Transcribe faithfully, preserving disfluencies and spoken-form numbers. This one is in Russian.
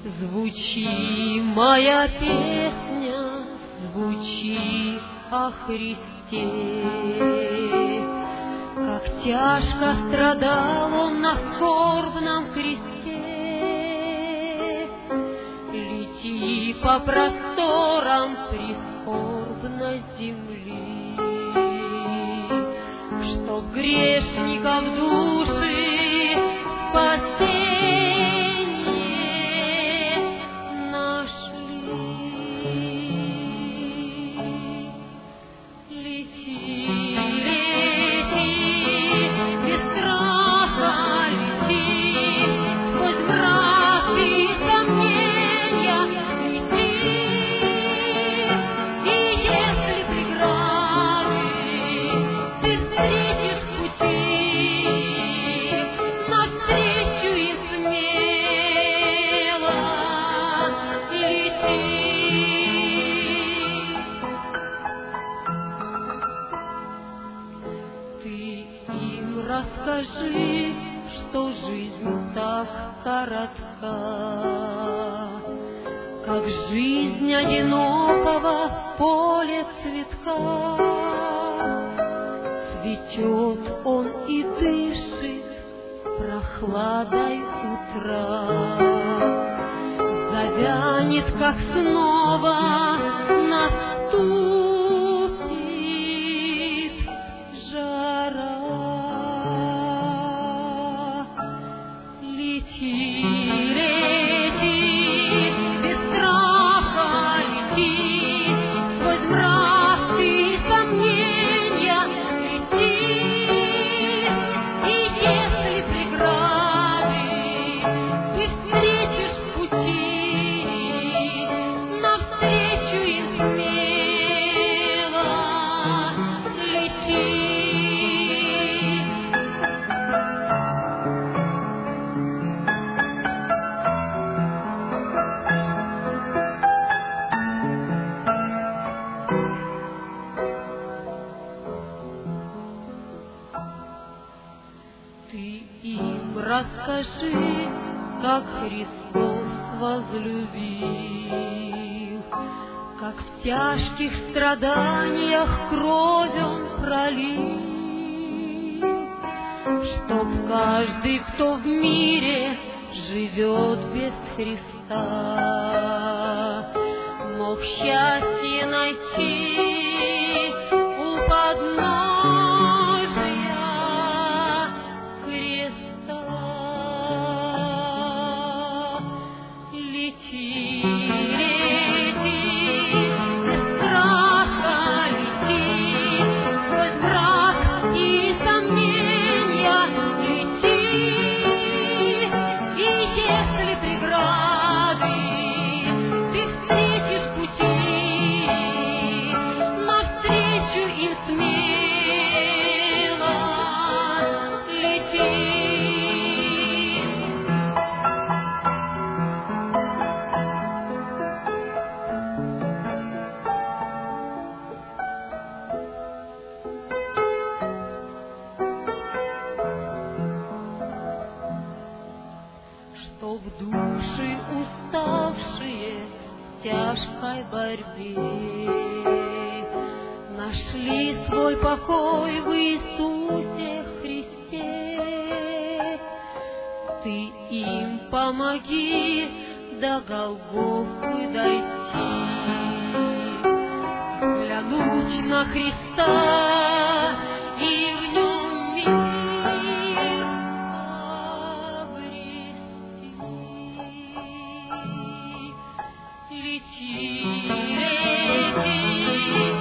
Звучи, моя песня, звучи о Христе. Как тяжко страдал Он на скорбном кресте. Лети по просторам прискорбной земли, чтоб грешников души спасение нашли. Лети, лети, без страха лети, сквозь мрак и сомнения лети. И если преграды ты встретишь в пути, навстречу им смело лети. Ты им расскажи, что жизнь так коротка, как жизнь одинокого в поле цветка. Цветет он и дышит прохладой утра, завянет, как снова наступит жара. Лети, лети, без страха лети, сквозь мрак и сомнения лети. И если преграды ты встретишь в пути, навстречу им смело лети. Ты им расскажи, как Христос возлюбил, как в тяжких страданиях кровь Он пролил, чтоб каждый, кто в мире живет без Христа, мог счастье найти у подножия креста. Лети, лети, без страха лети, сквозь мрак и сомнения лети. И если преграды ты встретишь в пути, навстречу им смело лети. Чтоб души уставшие в тяжкой борьбе нашли свой покой в Иисусе Христе. Ты им помоги до Голгофы дойти, взглянуть на Христа и в нем мир обрести. Лети, лети,